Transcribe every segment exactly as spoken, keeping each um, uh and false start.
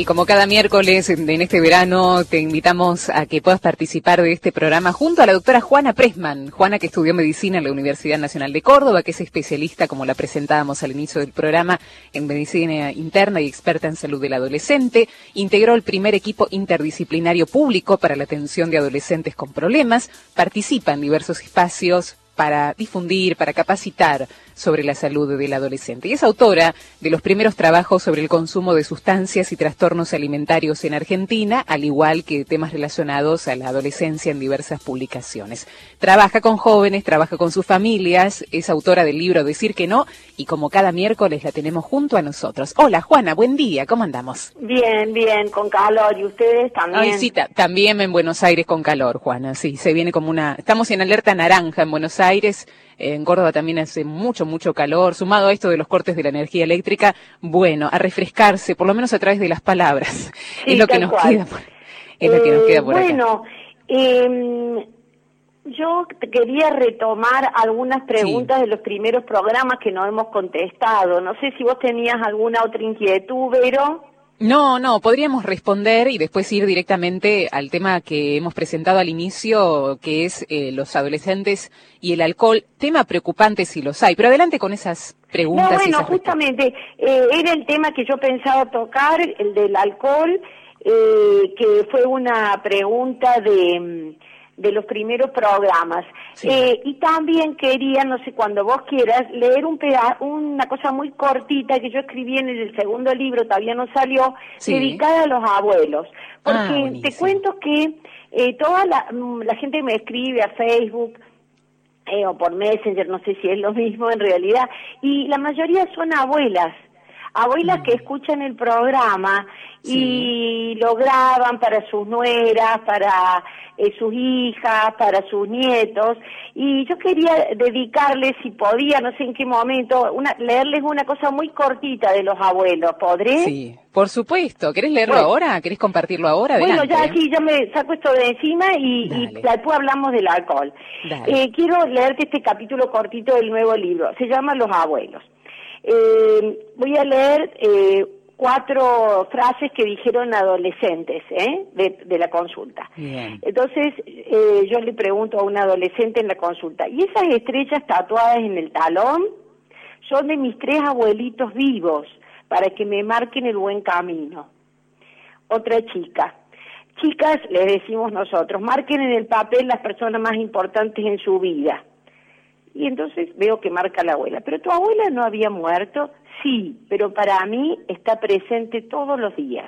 Y como cada miércoles en, en este verano te invitamos a que puedas participar de este programa junto a la doctora Juana Pressman. Juana, que estudió medicina en la Universidad Nacional de Córdoba, que es especialista, como la presentábamos al inicio del programa, en medicina interna y experta en salud del adolescente. Integró el primer equipo interdisciplinario público para la atención de adolescentes con problemas. Participa en diversos espacios para difundir, para capacitar sobre la salud del adolescente. Y es autora de los primeros trabajos sobre el consumo de sustancias y trastornos alimentarios en Argentina, al igual que temas relacionados a la adolescencia en diversas publicaciones. Trabaja con jóvenes, trabaja con sus familias, es autora del libro Decir que no, y como cada miércoles la tenemos junto a nosotros. Hola, Juana, buen día, ¿cómo andamos? Bien, bien, con calor, ¿y ustedes también? Ay, sí, ta- también en Buenos Aires con calor, Juana, sí, se viene como una... Estamos en alerta naranja en Buenos Aires. En Córdoba también hace mucho, mucho calor, sumado a esto de los cortes de la energía eléctrica, bueno, a refrescarse, por lo menos a través de las palabras, Sí, es lo que tal nos cual. queda por, es lo que nos queda por Eh, acá. Bueno, eh, yo te quería retomar algunas preguntas Sí. de los primeros programas que no hemos contestado. No sé si vos tenías alguna otra inquietud, Vero. No, no, podríamos responder y después ir directamente al tema que hemos presentado al inicio, que es eh, los adolescentes y el alcohol, tema preocupante si los hay, pero adelante con esas preguntas. No, y bueno, esas justamente eh, era el tema que yo pensaba tocar, el del alcohol, eh, que fue una pregunta de, de los primeros programas. Sí. Eh, y también quería, no sé, cuando vos quieras, leer un peda una cosa muy cortita que yo escribí en el segundo libro, todavía no salió, Sí. dedicada a los abuelos. Porque Ah, te buenísimo. cuento que eh, toda la, la gente me escribe a Facebook, Eh, o por Messenger, no sé si es lo mismo en realidad, y la mayoría son abuelas, abuelas Mm. que escuchan el programa Sí. y lo graban para sus nueras, para eh, sus hijas, para sus nietos, y yo quería dedicarles, si podía, no sé en qué momento, una, leerles una cosa muy cortita de los abuelos, ¿podré? Sí, por supuesto. ¿Querés leerlo Bueno. ahora? ¿Querés compartirlo ahora? Bueno, Adelante. ya sí, ya me saco esto de encima y, y Dale. después hablamos del alcohol. Dale. Eh, quiero leerte este capítulo cortito del nuevo libro, se llama Los abuelos. Eh, voy a leer eh, cuatro frases que dijeron adolescentes ¿eh? de, de la consulta. Bien. Entonces eh, yo le pregunto a un adolescente en la consulta, ¿y esas estrellas tatuadas en el talón? Son de mis tres abuelitos vivos, para que me marquen el buen camino. Otra chica. Chicas, les decimos nosotros, marquen en el papel las personas más importantes en su vida. Y entonces veo que marca la abuela. ¿Pero tu abuela no había muerto? Sí, pero para mí está presente todos los días.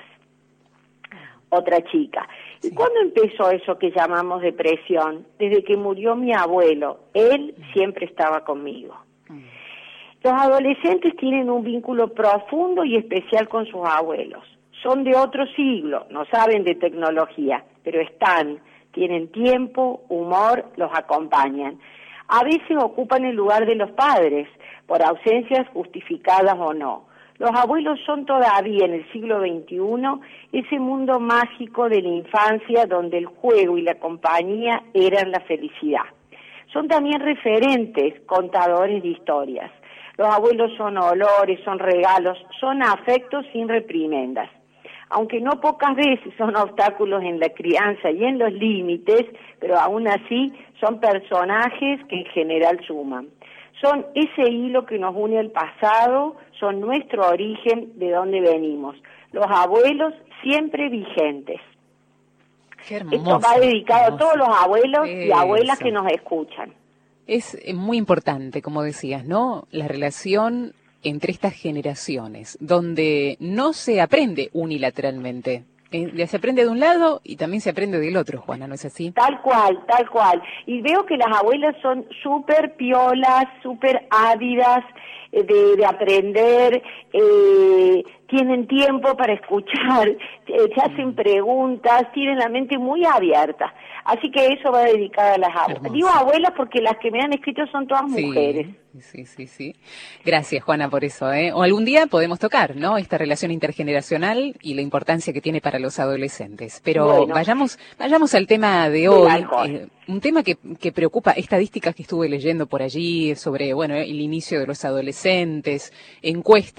Otra chica. ¿Y Sí. cuándo empezó eso que llamamos depresión? Desde que murió mi abuelo. Él siempre estaba conmigo. Los adolescentes tienen un vínculo profundo y especial con sus abuelos. Son de otro siglo, no saben de tecnología, pero están, tienen tiempo, humor, los acompañan. A veces ocupan el lugar de los padres, por ausencias justificadas o no. Los abuelos son todavía en el siglo veintiuno ese mundo mágico de la infancia donde el juego y la compañía eran la felicidad. Son también referentes, contadores de historias. Los abuelos son olores, son regalos, son afectos sin reprimendas. Aunque no pocas veces son obstáculos en la crianza y en los límites, pero aún así son personajes que en general suman. Son ese hilo que nos une al pasado, son nuestro origen, de donde venimos. Los abuelos siempre vigentes. Qué hermoso. Esto va dedicado hermoso. a todos los abuelos y abuelas Eso. que nos escuchan. Es eh, muy importante, como decías, ¿no? La relación entre estas generaciones, donde no se aprende unilateralmente. Eh, se aprende de un lado y también se aprende del otro, Juana, ¿no es así? Tal cual, tal cual. Y veo que las abuelas son súper piolas, súper ávidas eh, de, de aprender, eh, tienen tiempo para escuchar, eh, se hacen preguntas, tienen la mente muy abierta. Así que eso va dedicado a las abuelas. Hermoso. Digo abuelas porque las que me han escrito son todas Sí, mujeres. sí, sí, sí. Gracias, Juana, por eso, ¿eh? O algún día podemos tocar, ¿no? Esta relación intergeneracional y la importancia que tiene para los adolescentes. Pero Bueno. vayamos, vayamos al tema de Del hoy. alcohol. Eh, un tema que, que preocupa, estadísticas que estuve leyendo por allí sobre, bueno, el inicio de los adolescentes, encuestas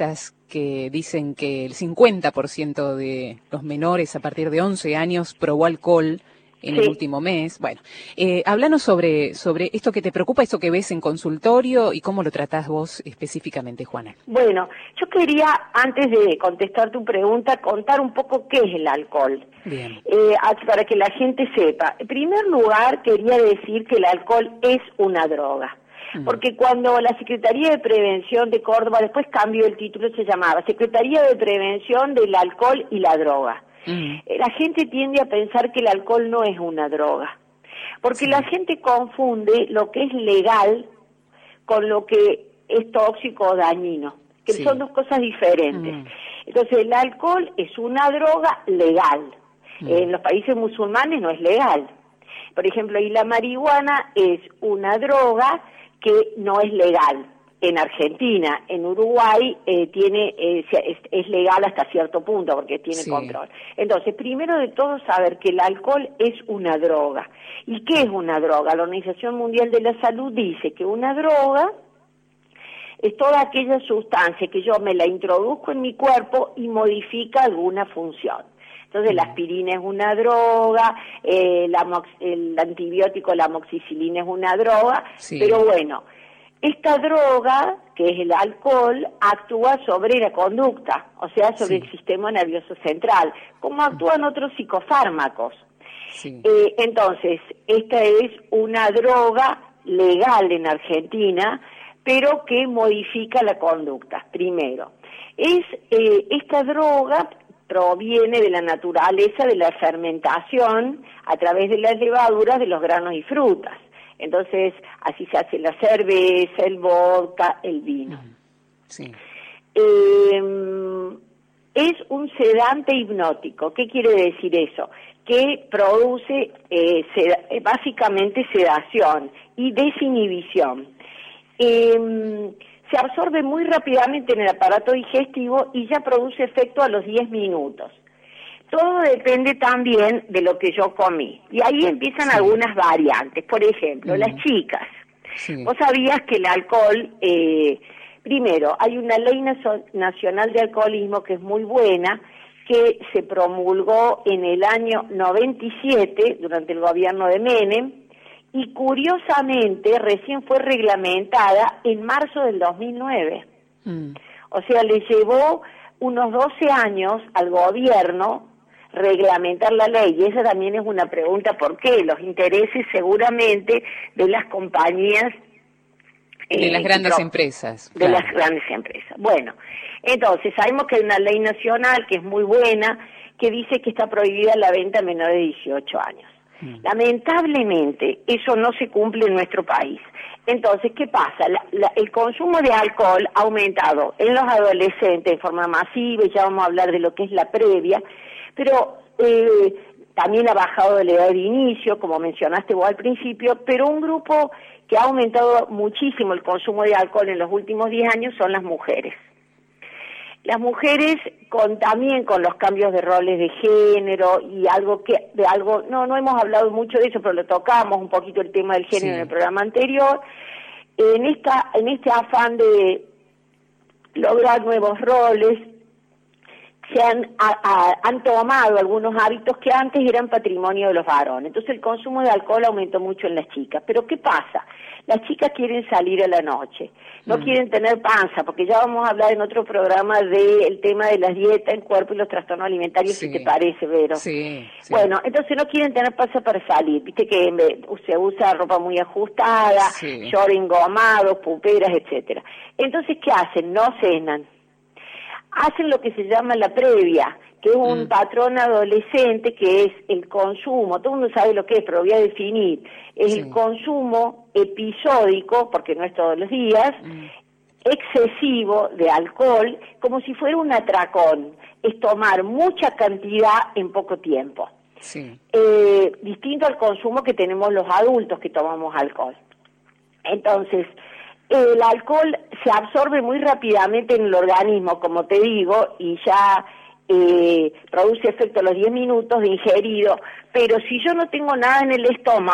que dicen que el cincuenta por ciento de los menores a partir de once años probó alcohol en sí. el último mes. Bueno, eh, háblanos sobre, sobre esto que te preocupa, esto que ves en consultorio y cómo lo tratás vos específicamente, Juana. Bueno, yo quería, antes de contestar tu pregunta, contar un poco qué es el alcohol. Bien. Eh, para que la gente sepa. En primer lugar, quería decir que el alcohol es una droga. Porque cuando la Secretaría de Prevención de Córdoba, después cambió el título, se llamaba Secretaría de Prevención del Alcohol y la Droga. Uh-huh. La gente tiende a pensar que el alcohol no es una droga, porque sí. la gente confunde lo que es legal con lo que es tóxico o dañino, que sí. son dos cosas diferentes. Uh-huh. Entonces, el alcohol es una droga legal. Uh-huh. En los países musulmanes no es legal. Por ejemplo, y la marihuana es una droga que no es legal. En Argentina, en Uruguay, eh, tiene eh, es, es legal hasta cierto punto porque tiene sí. control. Entonces, primero de todo, saber que el alcohol es una droga. ¿Y qué es una droga? La Organización Mundial de la Salud dice que una droga es toda aquella sustancia que yo me la introduzco en mi cuerpo y modifica alguna función. Entonces, la aspirina es una droga, eh, la mox, el antibiótico, la amoxicilina es una droga, sí. pero bueno, esta droga, que es el alcohol, actúa sobre la conducta, o sea, sobre sí. el sistema nervioso central, como actúan otros psicofármacos. Sí. Eh, entonces, esta es una droga legal en Argentina, pero que modifica la conducta, primero. Es eh, esta droga proviene de la naturaleza de la fermentación a través de las levaduras de los granos y frutas. Entonces, así se hace la cerveza, el vodka, el vino. Sí. Eh, es un sedante hipnótico. ¿Qué quiere decir eso? Que produce eh, seda, básicamente sedación y desinhibición. Eh, se absorbe muy rápidamente en el aparato digestivo y ya produce efecto a los diez minutos. Todo depende también de lo que yo comí. Y ahí empiezan sí. algunas variantes. Por ejemplo, mm. las chicas. Sí. Vos sabías que el alcohol, eh, primero, hay una ley nacional de alcoholismo que es muy buena, que se promulgó en el año noventa y siete, durante el gobierno de Menem, y curiosamente recién fue reglamentada en marzo del dos mil nueve. Mm. O sea, le llevó unos doce años al gobierno reglamentar la ley, y esa también es una pregunta, ¿por qué? Los intereses seguramente de las compañías... De eh, las grandes pro, empresas. De claro. las grandes empresas. Bueno, entonces sabemos que hay una ley nacional que es muy buena, que dice que está prohibida la venta a menores de dieciocho años. Mm. Lamentablemente, eso no se cumple en nuestro país. Entonces, ¿qué pasa? La, la, el consumo de alcohol ha aumentado en los adolescentes de forma masiva, y ya vamos a hablar de lo que es la previa, pero eh, también ha bajado de la edad de inicio, como mencionaste vos al principio, pero un grupo que ha aumentado muchísimo el consumo de alcohol en los últimos diez años son las mujeres. Las mujeres con también con los cambios de roles de género y algo que de algo no no hemos hablado mucho de eso, pero lo tocamos un poquito el tema del género sí. en el programa anterior. En esta en este afán de lograr nuevos roles se han a, a, han tomado algunos hábitos que antes eran patrimonio de los varones. Entonces el consumo de alcohol aumentó mucho en las chicas. Pero ¿qué pasa? Las chicas quieren salir a la noche, no mm. quieren tener panza, porque ya vamos a hablar en otro programa del tema de las dietas, el cuerpo y los trastornos alimentarios, sí. si te parece, Vero. Sí, sí. Bueno, entonces no quieren tener panza para salir, viste que se usa ropa muy ajustada, sí. short engomado, puperas, etcétera. Entonces, ¿qué hacen? No cenan. Hacen lo que se llama la previa, que es un mm. patrón adolescente, que es el consumo, todo el mundo sabe lo que es, pero voy a definir, es sí. el consumo episódico, porque no es todos los días, mm. excesivo de alcohol, como si fuera un atracón, es tomar mucha cantidad en poco tiempo. Sí. Eh, distinto al consumo que tenemos los adultos que tomamos alcohol. Entonces, el alcohol se absorbe muy rápidamente en el organismo, como te digo, y ya eh, produce efecto a los diez minutos de ingerido, pero si yo no tengo nada en el estómago,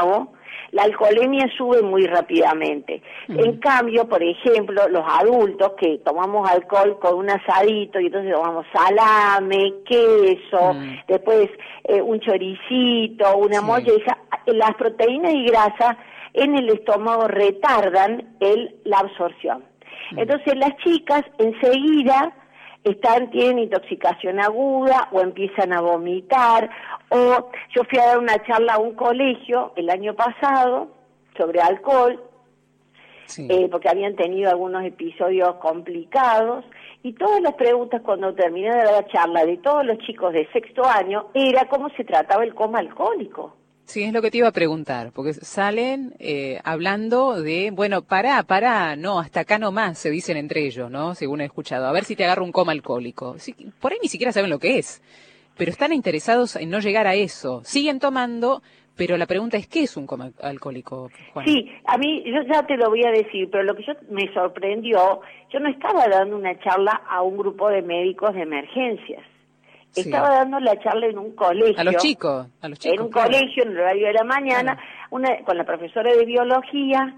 La alcoholemia sube muy rápidamente. Mm. En cambio, por ejemplo, los adultos que tomamos alcohol con un asadito y entonces tomamos salame, queso, mm. después eh, un choricito, una sí. molleja, las proteínas y grasas en el estómago retardan el, la absorción. Mm. Entonces las chicas enseguida están, tienen intoxicación aguda o empiezan a vomitar, o yo fui a dar una charla a un colegio el año pasado sobre alcohol, sí. eh, porque habían tenido algunos episodios complicados, y todas las preguntas cuando terminé de la charla de todos los chicos de sexto año era cómo se trataba el coma alcohólico. Sí, es lo que te iba a preguntar, porque salen eh, hablando de, bueno, pará, pará, no, hasta acá nomás, se dicen entre ellos, ¿no? Según he escuchado, a ver si te agarra un coma alcohólico. Sí, por ahí ni siquiera saben lo que es, pero están interesados en no llegar a eso. Siguen tomando, pero la pregunta es, ¿qué es un coma alcohólico, Juan? Sí, a mí, yo ya te lo voy a decir, pero lo que yo me sorprendió, yo no estaba dando una charla a un grupo de médicos de emergencias. Sí. Estaba dando la charla en un colegio. A los chicos, a los chicos. En un claro. colegio, en el horario de la mañana, claro. una, con la profesora de biología,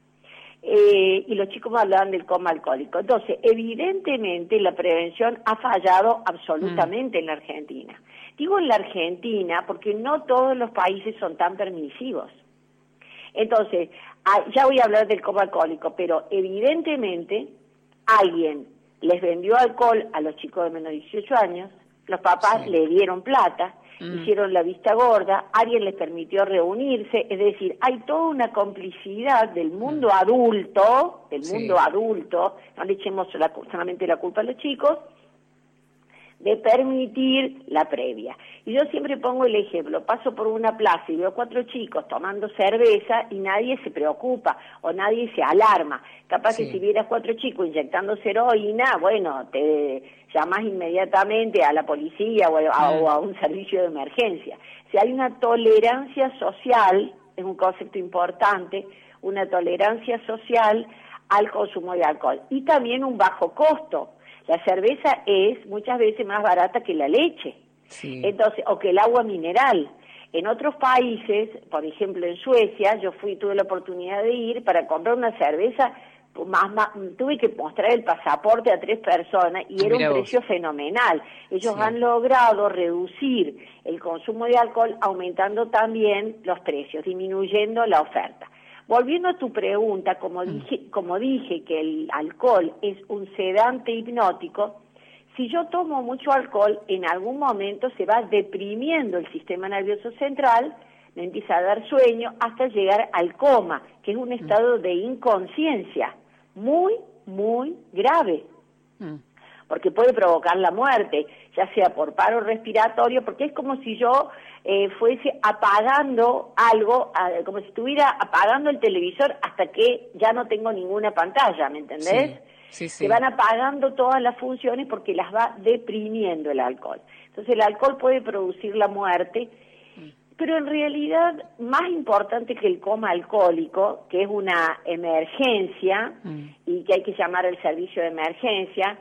eh, y los chicos me hablaban del coma alcohólico. Entonces, evidentemente la prevención ha fallado absolutamente mm. en la Argentina. Digo en la Argentina porque no todos los países son tan permisivos. Entonces, ya voy a hablar del coma alcohólico, pero evidentemente alguien les vendió alcohol a los chicos de menos de dieciocho años, los papás sí. le dieron plata, mm. hicieron la vista gorda, alguien les permitió reunirse, es decir, hay toda una complicidad del mundo mm. adulto, del sí. mundo adulto, no le echemos la, solamente la culpa a los chicos, de permitir la previa. Y yo siempre pongo el ejemplo, paso por una plaza y veo cuatro chicos tomando cerveza y nadie se preocupa o nadie se alarma. Capaz sí. que si vieras cuatro chicos inyectándose heroína, bueno, te llamas inmediatamente a la policía o a, mm. o a un servicio de emergencia. Si hay una tolerancia social, es un concepto importante, una tolerancia social al consumo de alcohol. Y también un bajo costo. La cerveza es muchas veces más barata que la leche, sí. entonces, o que el agua mineral. En otros países, por ejemplo en Suecia, yo fui, tuve la oportunidad de ir para comprar una cerveza, más, más tuve que mostrar el pasaporte a tres personas y era Mira un precio vos. fenomenal. Ellos sí. han logrado reducir el consumo de alcohol aumentando también los precios, disminuyendo la oferta. Volviendo a tu pregunta, como dije, como dije que el alcohol es un sedante hipnótico, si yo tomo mucho alcohol, en algún momento se va deprimiendo el sistema nervioso central, me empieza a dar sueño hasta llegar al coma, que es un estado de inconsciencia muy, muy grave, porque puede provocar la muerte, ya sea por paro respiratorio, porque es como si yo eh, fuese apagando algo, eh, como si estuviera apagando el televisor hasta que ya no tengo ninguna pantalla, ¿me entendés? Sí, sí, sí. Se van apagando todas las funciones porque las va deprimiendo el alcohol. Entonces el alcohol puede producir la muerte, mm. pero en realidad más importante que el coma alcohólico, que es una emergencia mm. y que hay que llamar al servicio de emergencia,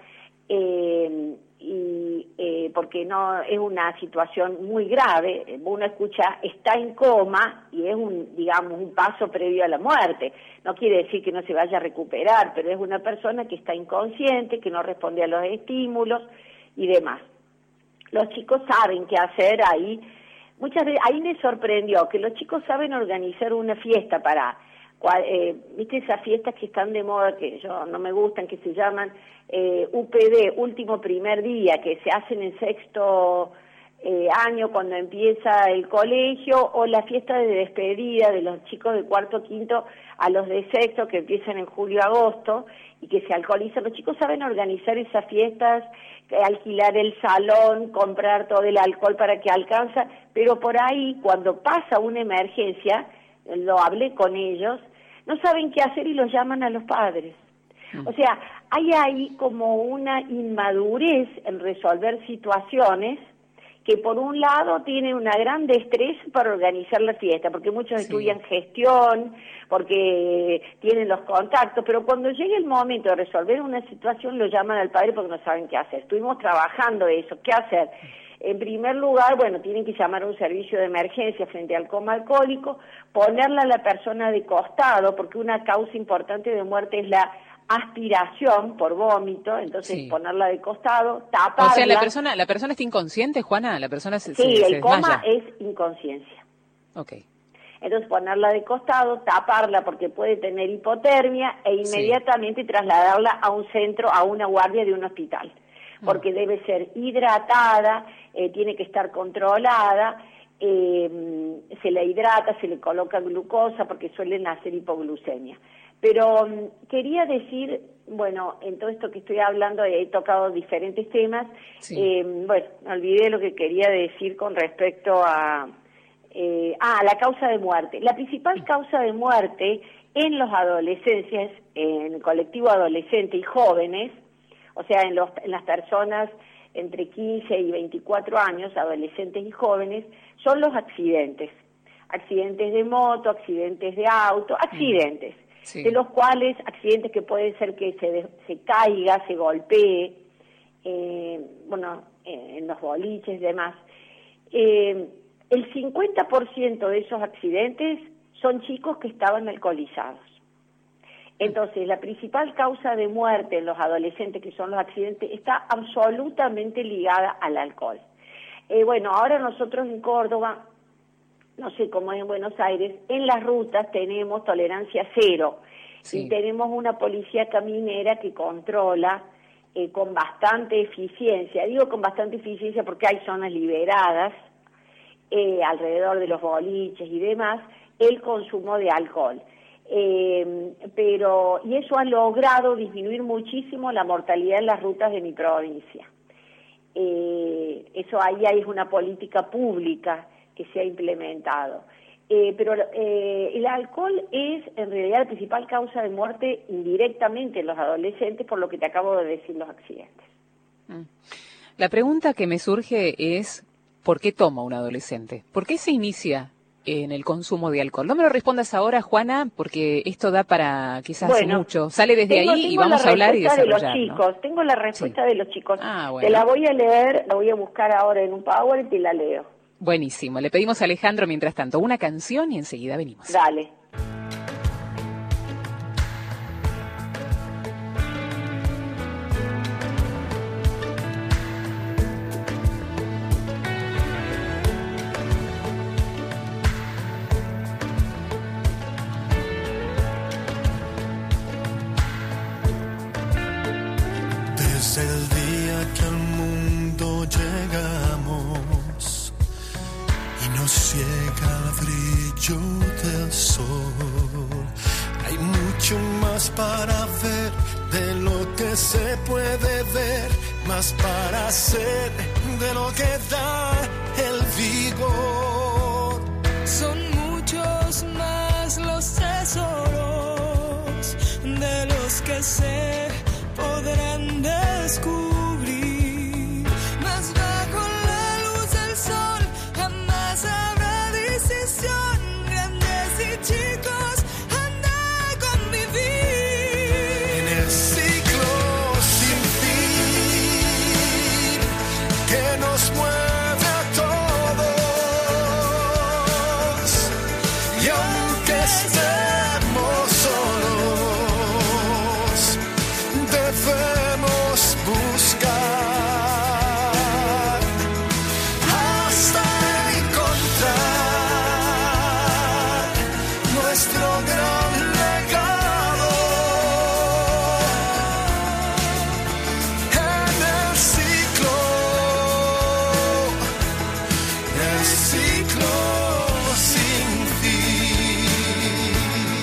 eh, y eh, porque no es una situación muy grave, uno escucha está en coma y es un, digamos, un paso previo a la muerte, no quiere decir que no se vaya a recuperar, pero es una persona que está inconsciente, que no responde a los estímulos y demás. Los chicos saben qué hacer ahí, muchas veces, ahí me sorprendió que los chicos saben organizar una fiesta para, eh, viste esas fiestas que están de moda, que yo no me gustan, que se llaman eh, U P D, último primer día, que se hacen en sexto eh, año cuando empieza el colegio, o la fiesta de despedida de los chicos de cuarto, quinto a los de sexto, que empiezan en julio, agosto, y que se alcoholizan. Los chicos saben organizar esas fiestas, alquilar el salón, comprar todo el alcohol para que alcanza, pero por ahí, cuando pasa una emergencia, lo hablé con ellos, no saben qué hacer y los llaman a los padres. O sea, hay ahí como una inmadurez en resolver situaciones que por un lado tienen una gran destreza para organizar la fiesta, porque muchos sí. estudian gestión, porque tienen los contactos, pero cuando llega el momento de resolver una situación lo llaman al padre porque no saben qué hacer. Estuvimos trabajando eso, qué hacer. En primer lugar, bueno, tienen que llamar a un servicio de emergencia frente al coma alcohólico, ponerla a la persona de costado, porque una causa importante de muerte es la aspiración por vómito, entonces sí. ponerla de costado, taparla. O sea, la persona, la persona está inconsciente, Juana, la persona se, sí, se, se el desmaya. coma es inconsciencia. Okay. Entonces ponerla de costado, taparla porque puede tener hipotermia e inmediatamente sí. trasladarla a un centro, a una guardia de un hospital, porque mm. debe ser hidratada, eh, tiene que estar controlada, eh, se le hidrata, se le coloca glucosa porque suelen hacer hipoglucemia. Pero um, quería decir, bueno, en todo esto que estoy hablando he tocado diferentes temas, sí. eh, bueno, me olvidé lo que quería decir con respecto a, eh, ah, la causa de muerte. La principal causa de muerte en los adolescentes, en el colectivo adolescente y jóvenes, o sea, en, los, en las personas entre quince y veinticuatro años, adolescentes y jóvenes, son los accidentes. Accidentes de moto, accidentes de auto, accidentes. Sí. De los cuales, accidentes que pueden ser que se, de, se caiga, se golpee, eh, bueno, eh, en los boliches y demás. Eh, el cincuenta por ciento de esos accidentes son chicos que estaban alcoholizados. Entonces, la principal causa de muerte en los adolescentes, que son los accidentes, está absolutamente ligada al alcohol. Eh, bueno, ahora nosotros en Córdoba, no sé cómo es en Buenos Aires, en las rutas tenemos tolerancia cero sí. y tenemos una policía caminera que controla eh, con bastante eficiencia. Digo con bastante eficiencia porque hay zonas liberadas eh, alrededor de los boliches y demás, el consumo de alcohol. Eh, pero y eso ha logrado disminuir muchísimo la mortalidad en las rutas de mi provincia. Eh, eso ahí hay una política pública que se ha implementado. Eh, pero eh, el alcohol es en realidad la principal causa de muerte indirectamente en los adolescentes, por lo que te acabo de decir, los accidentes. La pregunta que me surge es, ¿por qué toma un adolescente? ¿Por qué se inicia en el consumo de alcohol? No me lo respondas ahora, Juana, porque esto da para quizás bueno, mucho. Sale desde tengo, ahí tengo y vamos a hablar y desarrollar. De los chicos, ¿no? Tengo la respuesta sí. de los chicos. Ah, bueno. Te la voy a leer, la voy a buscar ahora en un Power y te la leo. Buenísimo. Le pedimos a Alejandro, mientras tanto, una canción y enseguida venimos. Dale. Desde el día que al mundo llegamos y nos ciega el brillo del sol, hay mucho más para ver de lo que se puede ver, más para hacer de lo que da el vigor. Son muchos más los tesoros de los que se podrán descubrir, mas bajo la luz del sol jamás habrá decisión. Grandes y chicos han de convivir en el ciclo sin fin que nos mueve a todos, y aunque estemos solos, debemos buscar hasta encontrar nuestro gran legado en el ciclo, el ciclo sin fin.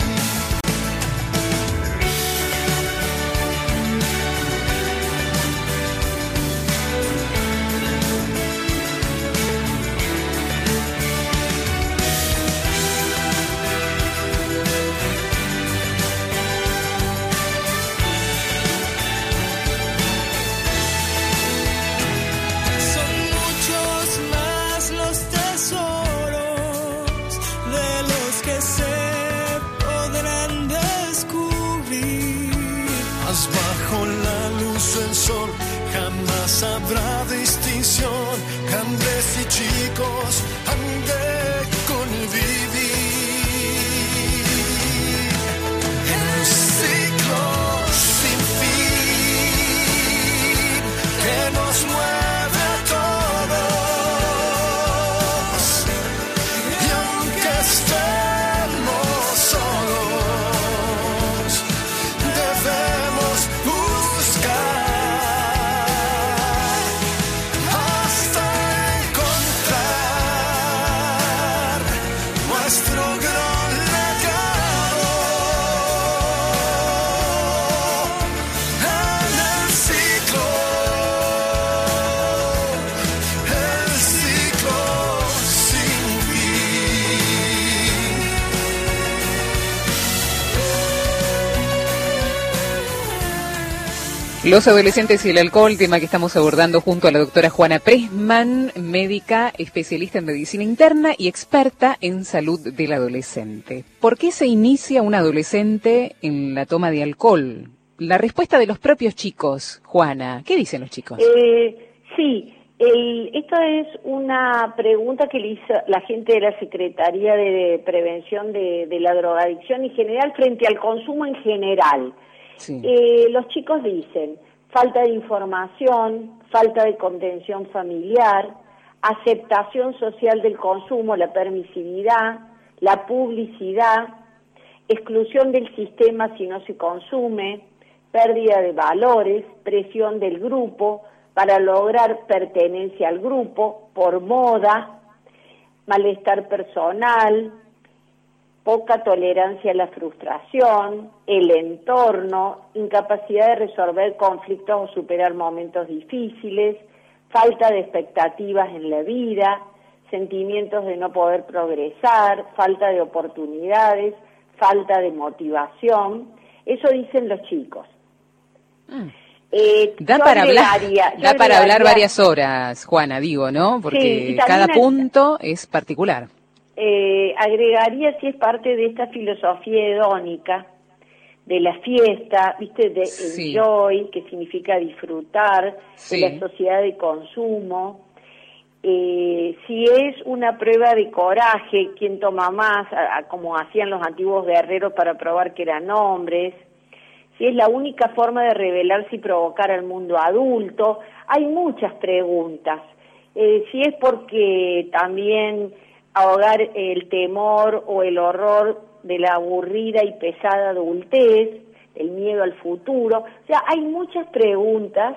Son muchos más los tesoros de los que se podrán descubrir. Más bajo la luz del sol jamás habrá distinción, grandes y chicos han de convivir. El ciclo sin fin que nos mueve a todos, y aunque estemos solos, debemos buscar hasta encontrar nuestro gran legado en el ciclo, el ciclo sin fin. Los adolescentes y el alcohol, tema que estamos abordando junto a la doctora Juana Pressman, médica, especialista en medicina interna y experta en salud del adolescente. ¿Por qué se inicia un adolescente en la toma de alcohol? La respuesta de los propios chicos, Juana, ¿qué dicen los chicos? Eh, sí, el, esto es una pregunta que le hizo la gente de la Secretaría de Prevención de, de la Drogadicción en general frente al consumo en general. Sí. Eh, los chicos dicen falta de información, falta de contención familiar, aceptación social del consumo, la permisividad, la publicidad, exclusión del sistema si no se consume, pérdida de valores, presión del grupo para lograr pertenencia al grupo, por moda, malestar personal, poca tolerancia a la frustración, el entorno, incapacidad de resolver conflictos o superar momentos difíciles, falta de expectativas en la vida, sentimientos de no poder progresar, falta de oportunidades, falta de motivación. Eso dicen los chicos. Mm. Eh, Da yo para hablar, agregaría- yo da para hablar agregaría- varias horas, Juana, digo, ¿no? Porque Sí, y cada también el- punto es particular. Eh, agregaría si es parte de esta filosofía hedónica de la fiesta, viste, de Sí. enjoy, que significa disfrutar, Sí. de la sociedad de consumo. Eh, si es una prueba de coraje, quién toma más, a- a- como hacían los antiguos guerreros para probar que eran hombres. Si es la única forma de revelarse y provocar al mundo adulto. Hay muchas preguntas. Eh, si es porque también ahogar el temor o el horror de la aburrida y pesada adultez, el miedo al futuro. O sea, hay muchas preguntas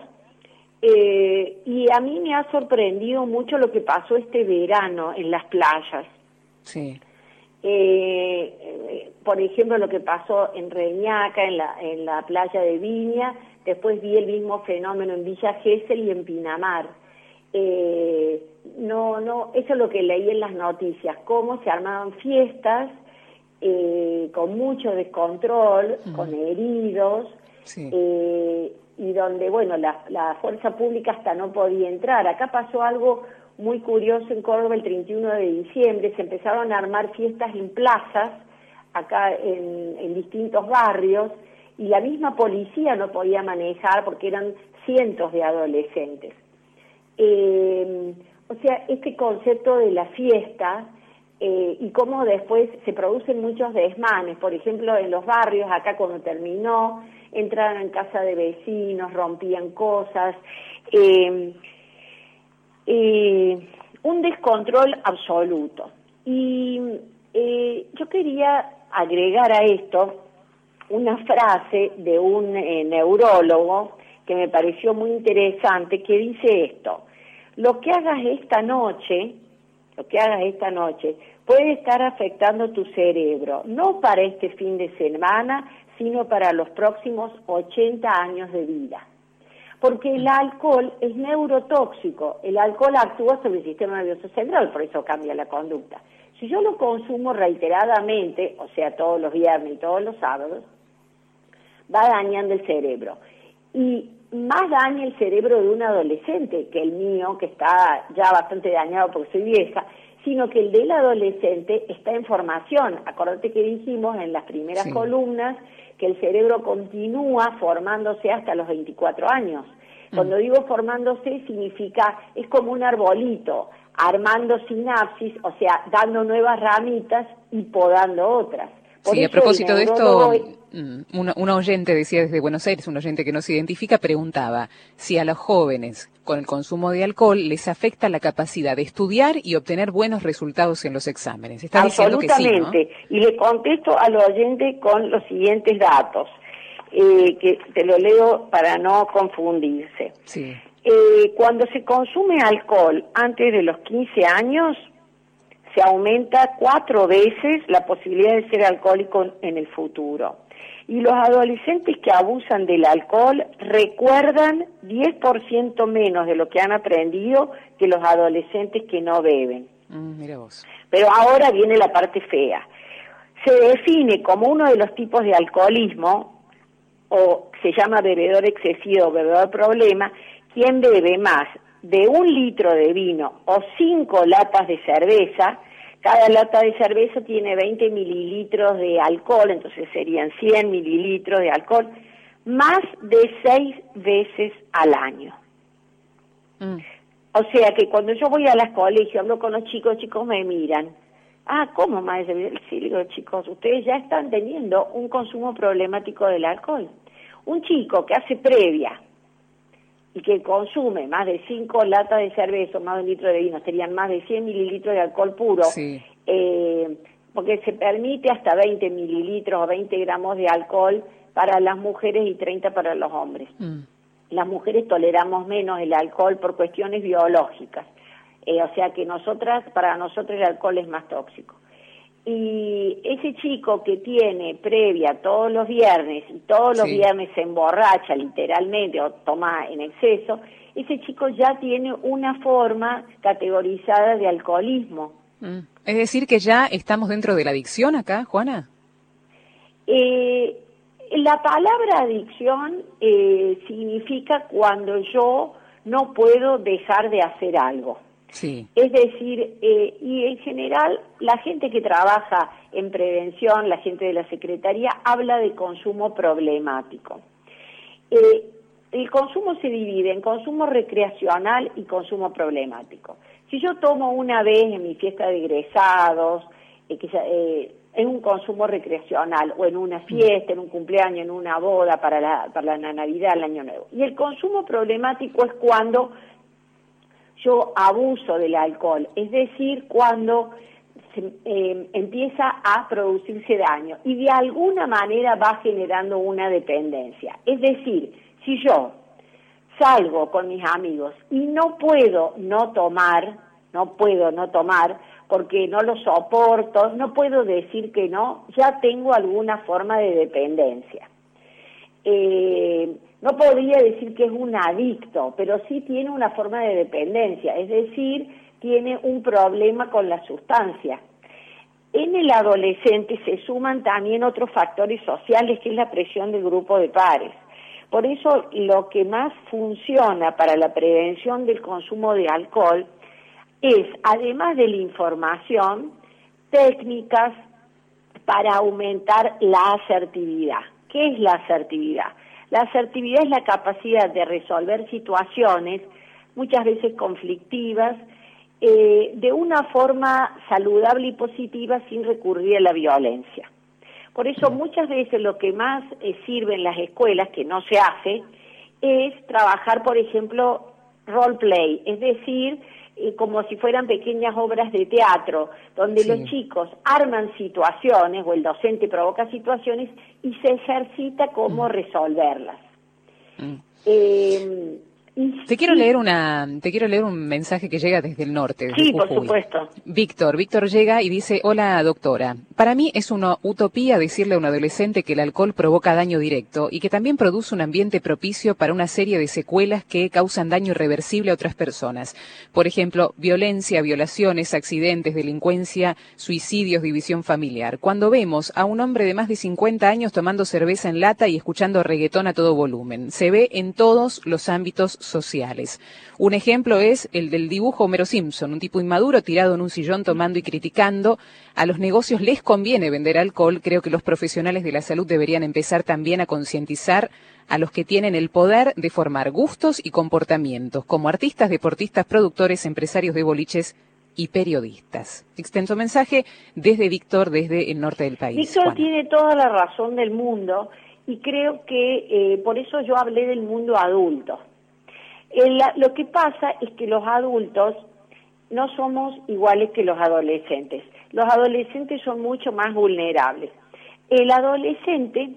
eh, y a mí me ha sorprendido mucho lo que pasó este verano en las playas. Sí. Eh, eh, por ejemplo, lo que pasó en Reñaca, en la, en la playa de Viña, después vi el mismo fenómeno en Villa Gesell y en Pinamar. Eh, no, no, eso es lo que leí en las noticias, cómo se armaban fiestas eh, con mucho descontrol, Mm. con heridos, Sí. eh, y donde, bueno, la, la fuerza pública hasta no podía entrar. Acá pasó algo muy curioso en Córdoba el treinta y uno de diciembre, se empezaron a armar fiestas en plazas, acá en, en distintos barrios, y la misma policía no podía manejar porque eran cientos de adolescentes. Eh, o sea, este concepto de la fiesta eh, y cómo después se producen muchos desmanes, por ejemplo, en los barrios, acá cuando terminó, entraron en casa de vecinos, rompían cosas, eh, eh, un descontrol absoluto. Y eh, yo quería agregar a esto una frase de un eh, neurólogo que me pareció muy interesante, que dice esto: lo que hagas esta noche, lo que hagas esta noche puede estar afectando tu cerebro, no para este fin de semana, sino para los próximos ochenta años de vida. Porque el alcohol es neurotóxico, el alcohol actúa sobre el sistema nervioso central, por eso cambia la conducta. Si yo lo consumo reiteradamente, o sea, todos los viernes y todos los sábados, va dañando el cerebro. Y más daña el cerebro de un adolescente que el mío, que está ya bastante dañado porque soy vieja, sino que el del adolescente está en formación. Acordate que dijimos en las primeras sí. columnas que el cerebro continúa formándose hasta los veinticuatro años. Cuando digo formándose significa, es como un arbolito, armando sinapsis, o sea, dando nuevas ramitas y podando otras. Por sí, a eso propósito el de esto, neurólogo... una, una oyente decía desde Buenos Aires, un oyente que no se identifica, preguntaba si a los jóvenes con el consumo de alcohol les afecta la capacidad de estudiar y obtener buenos resultados en los exámenes. Está diciendo que sí, ¿no? Absolutamente. Y le contesto al oyente con los siguientes datos, eh, que te lo leo para no confundirse. Sí. Eh, cuando se consume alcohol antes de los quince años, se aumenta cuatro veces la posibilidad de ser alcohólico en el futuro. Y los adolescentes que abusan del alcohol recuerdan diez por ciento menos de lo que han aprendido que los adolescentes que no beben. Mm, mira vos. Pero ahora viene la parte fea. Se define como uno de los tipos de alcoholismo, o se llama bebedor excesivo o bebedor problema, quien bebe más de un litro de vino o cinco latas de cerveza. Cada lata de cerveza tiene veinte mililitros de alcohol, entonces serían cien mililitros de alcohol, más de seis veces al año. Mm. O sea que cuando yo voy a las colegios, hablo con los chicos, chicos me miran. Ah, ¿cómo, maestra? Sí, digo, chicos, ustedes ya están teniendo un consumo problemático del alcohol. Un chico que hace previa y que consume más de cinco latas de cerveza, más de un litro de vino, serían más de cien mililitros de alcohol puro, sí. eh, porque se permite hasta veinte mililitros o veinte gramos de alcohol para las mujeres y treinta para los hombres. Mm. Las mujeres toleramos menos el alcohol por cuestiones biológicas, eh, o sea que nosotras, para nosotros el alcohol es más tóxico. Y ese chico que tiene previa todos los viernes y todos los sí. viernes se emborracha literalmente o toma en exceso, ese chico ya tiene una forma categorizada de alcoholismo. Mm. Es decir, que ya estamos dentro de la adicción acá, Juana. Eh, la palabra adicción eh, significa cuando yo no puedo dejar de hacer algo. Sí. Es decir, eh, y en general la gente que trabaja en prevención, la gente de la Secretaría, habla de consumo problemático. Eh, el consumo se divide en consumo recreacional y consumo problemático. Si yo tomo una vez en mi fiesta de egresados, eh, que, eh, en un consumo recreacional, o en una fiesta, en un cumpleaños, en una boda, para la, para la Navidad, el Año Nuevo. Y el consumo problemático es cuando yo abuso del alcohol, es decir, cuando se, eh, empieza a producirse daño y de alguna manera va generando una dependencia. Es decir, si yo salgo con mis amigos y no puedo no tomar, no puedo no tomar porque no lo soporto, no puedo decir que no, ya tengo alguna forma de dependencia. Eh, no podría decir que es un adicto, pero sí tiene una forma de dependencia, es decir, tiene un problema con la sustancia. En el adolescente se suman también otros factores sociales, que es la presión del grupo de pares. Por eso lo que más funciona para la prevención del consumo de alcohol es, además de la información, técnicas para aumentar la asertividad. ¿Qué es la asertividad? La asertividad es la capacidad de resolver situaciones, muchas veces conflictivas, eh, de una forma saludable y positiva sin recurrir a la violencia. Por eso muchas veces lo que más eh, sirve en las escuelas, que no se hace, es trabajar, por ejemplo, role play, es decir, eh, como si fueran pequeñas obras de teatro, donde sí. los chicos arman situaciones, o el docente provoca situaciones, y se ejercita cómo mm. resolverlas. Mm. Eh, y te quiero sí. leer una, te quiero leer un mensaje que llega desde el norte. Desde sí, Jujuy. Por supuesto. Víctor, Víctor llega y dice: hola doctora, para mí es una utopía decirle a un adolescente que el alcohol provoca daño directo y que también produce un ambiente propicio para una serie de secuelas que causan daño irreversible a otras personas. Por ejemplo, violencia, violaciones, accidentes, delincuencia, suicidios, división familiar. Cuando vemos a un hombre de más de cincuenta años tomando cerveza en lata y escuchando reggaetón a todo volumen, se ve en todos los ámbitos sociales. sociales. Un ejemplo es el del dibujo Homero Simpson, un tipo inmaduro tirado en un sillón tomando y criticando. A los negocios les conviene vender alcohol. Creo que los profesionales de la salud deberían empezar también a concientizar a los que tienen el poder de formar gustos y comportamientos, como artistas, deportistas, productores, empresarios de boliches y periodistas. Extenso mensaje desde Víctor, desde el norte del país. Víctor Juana. tiene toda la razón del mundo y creo que eh, por eso yo hablé del mundo adulto. El, lo que pasa es que los adultos no somos iguales que los adolescentes. Los adolescentes son mucho más vulnerables. El adolescente,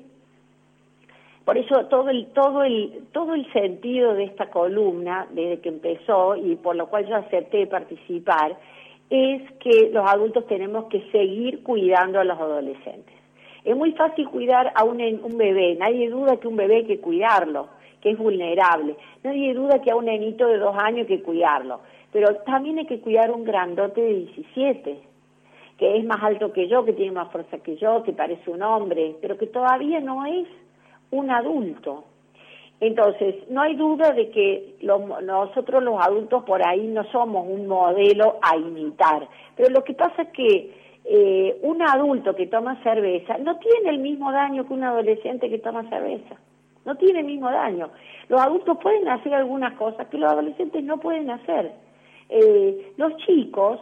por eso todo el todo el todo el sentido de esta columna desde que empezó y por lo cual yo acepté participar es que los adultos tenemos que seguir cuidando a los adolescentes. Es muy fácil cuidar a un, un bebé, nadie duda que un bebé hay que cuidarlo, que es vulnerable. Nadie duda que a un nenito de dos años hay que cuidarlo, pero también hay que cuidar a un grandote de diecisiete, que es más alto que yo, que tiene más fuerza que yo, que parece un hombre, pero que todavía no es un adulto. Entonces, no hay duda de que lo, nosotros los adultos por ahí no somos un modelo a imitar, pero lo que pasa es que eh, un adulto que toma cerveza no tiene el mismo daño que un adolescente que toma cerveza, no tiene el mismo daño. Los adultos pueden hacer algunas cosas que los adolescentes no pueden hacer. Eh, los chicos,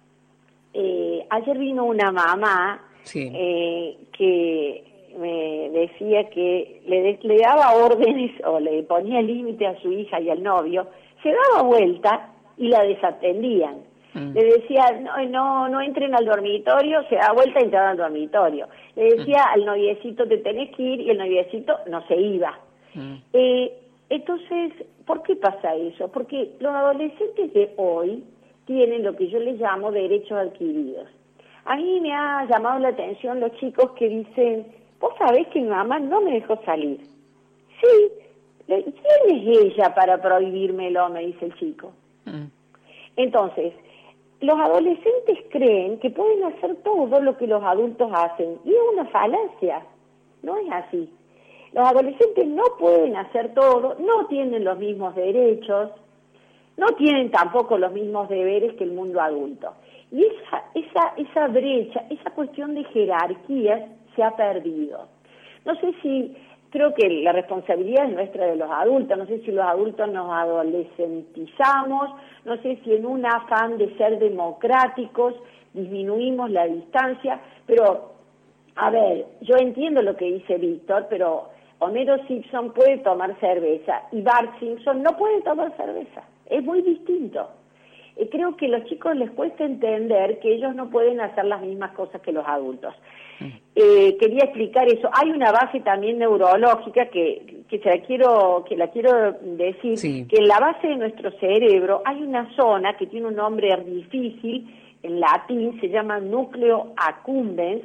eh, ayer vino una mamá sí. eh, que me decía que le, de, le daba órdenes o le ponía límite a su hija y al novio, se daba vuelta y la desatendían. Mm. Le decía, no, no no entren al dormitorio, se da vuelta y entraban al dormitorio. Le decía mm. al noviecito, te tenés que ir, y el noviecito no se iba. Mm. Eh, entonces, ¿por qué pasa eso? Porque los adolescentes de hoy tienen lo que yo les llamo derechos adquiridos. A mí me ha llamado la atención los chicos que dicen, vos sabés que mi mamá no me dejó salir. Sí, ¿quién es ella para prohibírmelo? Me dice el chico. Mm. Entonces, los adolescentes creen que pueden hacer todo lo que los adultos hacen, y es una falacia, no es así. Los adolescentes no pueden hacer todo, no tienen los mismos derechos, no tienen tampoco los mismos deberes que el mundo adulto. Y esa, esa, esa brecha, esa cuestión de jerarquías se ha perdido. No sé si, creo que la responsabilidad es nuestra de los adultos, no sé si los adultos nos adolescentizamos, no sé si en un afán de ser democráticos disminuimos la distancia, pero, a ver, yo entiendo lo que dice Víctor, pero Homero Simpson puede tomar cerveza y Bart Simpson no puede tomar cerveza, es muy distinto. Eh, creo que a los chicos les cuesta entender que ellos no pueden hacer las mismas cosas que los adultos. Eh, quería explicar eso. Hay una base también neurológica que, que, se la, quiero, que la quiero decir, sí. que en la base de nuestro cerebro hay una zona que tiene un nombre difícil, en latín se llama núcleo accumbens,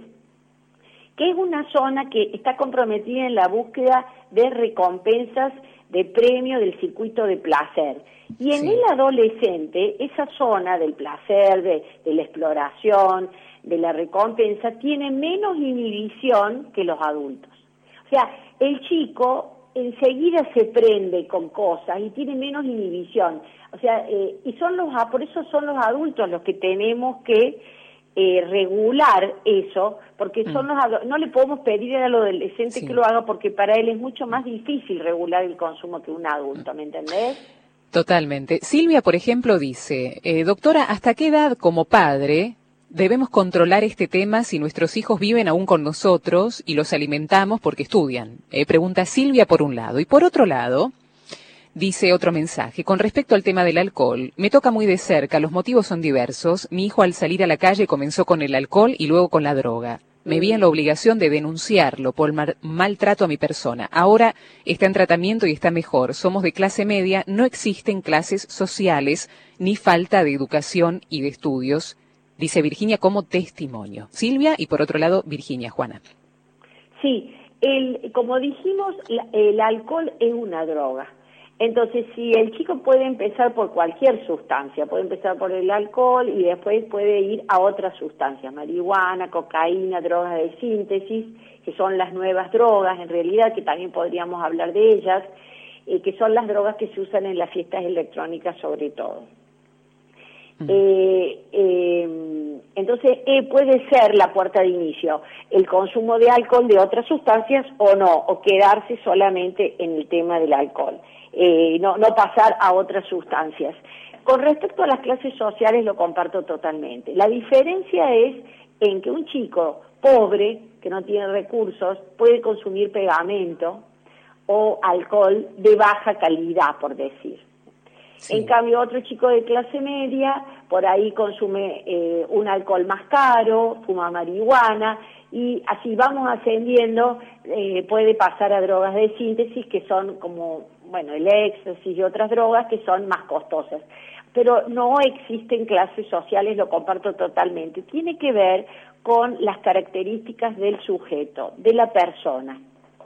que es una zona que está comprometida en la búsqueda de recompensas de premio del circuito de placer. Y en sí. el adolescente, esa zona del placer, de, de la exploración, de la recompensa, tiene menos inhibición que los adultos. O sea, el chico enseguida se prende con cosas y tiene menos inhibición. O sea, eh, y son los por eso son los adultos los que tenemos que eh, regular eso, porque son mm. los no le podemos pedir al adolescente sí. que lo haga, porque para él es mucho más difícil regular el consumo que un adulto, ¿me entendés? Totalmente. Silvia, por ejemplo, dice, eh, doctora, ¿hasta qué edad como padre debemos controlar este tema si nuestros hijos viven aún con nosotros y los alimentamos porque estudian? Eh, pregunta Silvia por un lado. Y por otro lado, dice otro mensaje, con respecto al tema del alcohol, me toca muy de cerca, los motivos son diversos. Mi hijo al salir a la calle comenzó con el alcohol y luego con la droga. Me vi en la obligación de denunciarlo por mal, maltrato a mi persona. Ahora está en tratamiento y está mejor. Somos de clase media, no existen clases sociales ni falta de educación y de estudios. Dice Virginia como testimonio. Silvia y por otro lado Virginia. Juana. Sí, el, como dijimos, el alcohol es una droga. Entonces, si el chico puede empezar por cualquier sustancia, puede empezar por el alcohol y después puede ir a otras sustancias, marihuana, cocaína, drogas de síntesis, que son las nuevas drogas, en realidad, que también podríamos hablar de ellas. eh, que son las drogas que se usan en las fiestas electrónicas sobre todo. Mm. Eh, eh, entonces eh, puede ser la puerta de inicio el consumo de alcohol, de otras sustancias o no, o quedarse solamente en el tema del alcohol, eh, no, no pasar a otras sustancias. Con respecto a las clases sociales lo comparto totalmente. La diferencia es en que un chico pobre, que no tiene recursos, puede consumir pegamento o alcohol de baja calidad, por decir. Sí. En cambio, otro chico de clase media, por ahí consume eh, un alcohol más caro, fuma marihuana, y así vamos ascendiendo, eh, puede pasar a drogas de síntesis, que son como, bueno, el éxtasis y otras drogas que son más costosas. Pero no existen clases sociales, lo comparto totalmente. Tiene que ver con las características del sujeto, de la persona.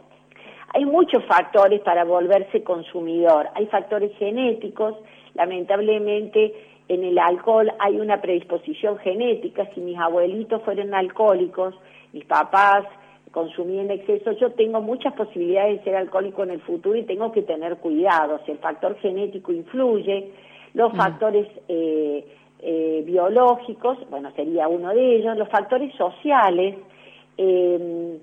Hay muchos factores para volverse consumidor. Hay factores genéticos, lamentablemente en el alcohol hay una predisposición genética. Si mis abuelitos fueron alcohólicos, mis papás consumían en exceso, yo tengo muchas posibilidades de ser alcohólico en el futuro y tengo que tener cuidado. Si el factor genético influye, los factores eh, eh, biológicos, bueno, sería uno de ellos, los factores sociales, eh,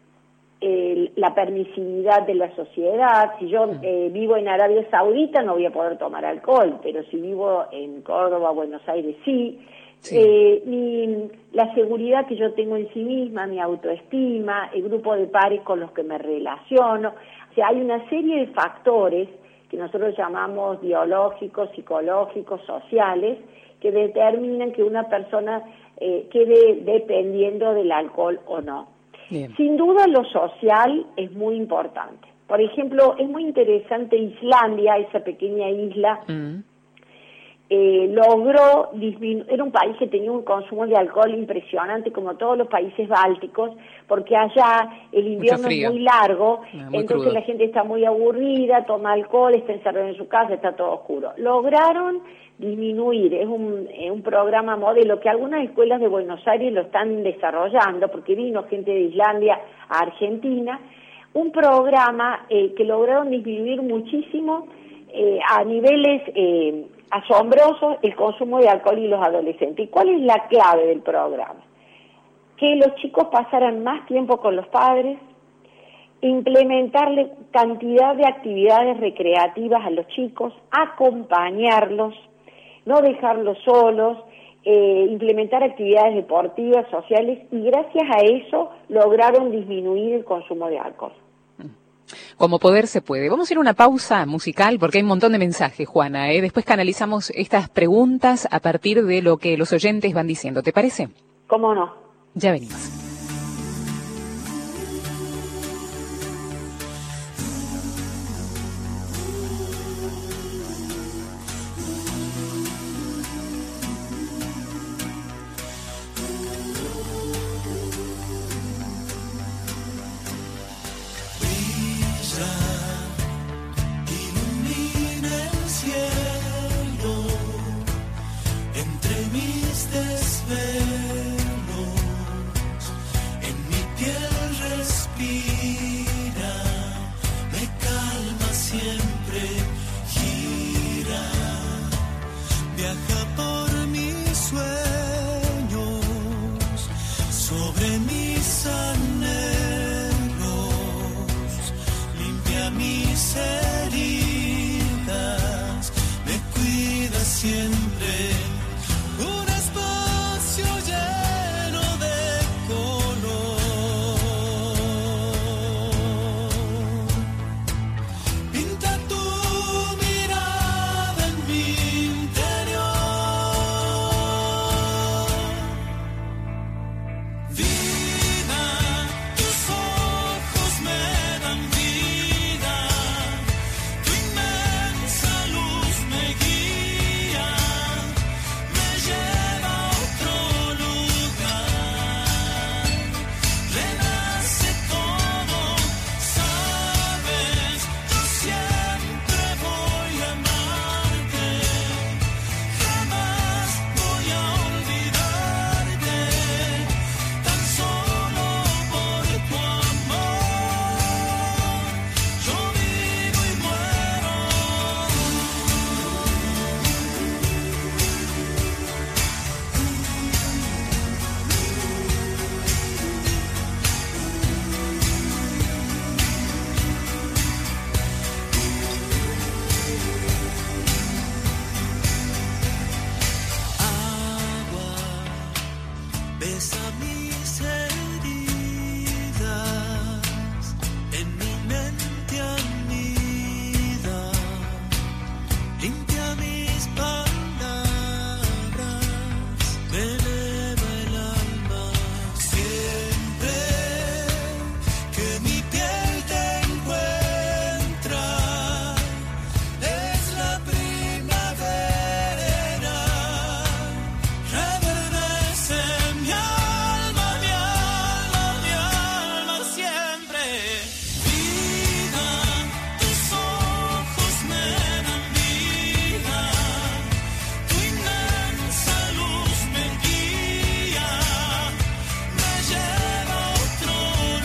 eh, la permisividad de la sociedad. Si yo eh, vivo en Arabia Saudita no voy a poder tomar alcohol, pero si vivo en Córdoba, Buenos Aires, sí. Sí. Eh, mi, la seguridad que yo tengo en sí misma, mi autoestima, el grupo de pares con los que me relaciono, o sea, hay una serie de factores que nosotros llamamos biológicos, psicológicos, sociales, que determinan que una persona eh, quede dependiendo del alcohol o no. Bien. Sin duda lo social es muy importante. Por ejemplo, es muy interesante Islandia, esa pequeña isla, mm. eh, logró disminuir, era un país que tenía un consumo de alcohol impresionante, como todos los países bálticos, porque allá el invierno es muy largo, no, muy entonces crudo. La gente está muy aburrida, toma alcohol, está encerrada en su casa, está todo oscuro. Lograron disminuir, es un, es un programa modelo que algunas escuelas de Buenos Aires lo están desarrollando, porque vino gente de Islandia a Argentina, un programa eh, que lograron disminuir muchísimo eh, a niveles eh, asombrosos el consumo de alcohol y los adolescentes. ¿Y cuál es la clave del programa? Que los chicos pasaran más tiempo con los padres, implementarle cantidad de actividades recreativas a los chicos, acompañarlos, no dejarlos solos, eh, implementar actividades deportivas, sociales, y gracias a eso lograron disminuir el consumo de alcohol. Como poder se puede. Vamos a ir a una pausa musical porque hay un montón de mensajes, Juana, ¿eh? Después canalizamos estas preguntas a partir de lo que los oyentes van diciendo. ¿Te parece? ¿Cómo no? Ya venimos. Vida, tu inmensa luz me guía. mis palabras me eleva el alma. Siempre que mi piel te encuentra, es la primavera, reverdece mi alma, mi alma, mi alma siempre. Vida, tus ojos me dan vida, tu inmensa luz me guía, me lleva a otro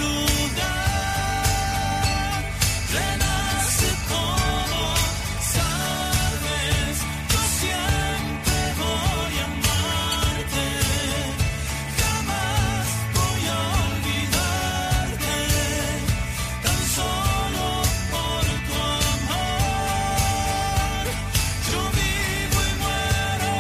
lugar, renace todo, sabes, yo siempre voy a amarte, jamás voy a olvidarte, tan solo por tu amor, yo vivo y muero.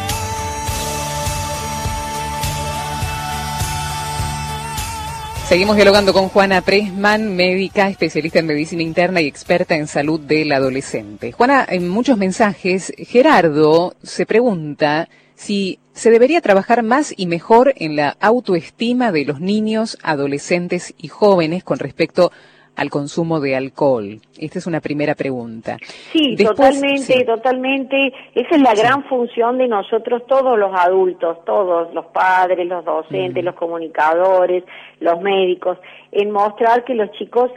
Seguimos dialogando con Juana Pressman, médica, especialista en medicina interna y experta en salud del adolescente. Juana, en muchos mensajes, Gerardo se pregunta si se debería trabajar más y mejor en la autoestima de los niños, adolescentes y jóvenes con respecto al consumo de alcohol. Esta es una primera pregunta. Sí, Después- totalmente, sí. totalmente. Esa es la gran función de nosotros, todos los adultos, todos, los padres, los docentes, los comunicadores, los médicos, en mostrar que los chicos